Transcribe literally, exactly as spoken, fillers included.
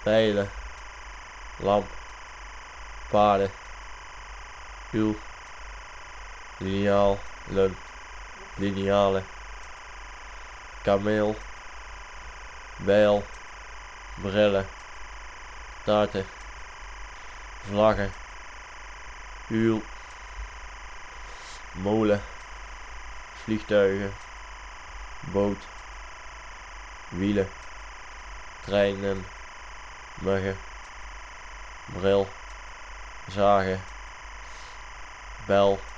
pijlen, lamp, paarden, wiel, liniaal, lun, linealen, kameel, bijl, brillen, taarten, vlaggen, uil, molen, vliegtuigen, boot, wielen, treinen, muggen, bril, zagen, bel,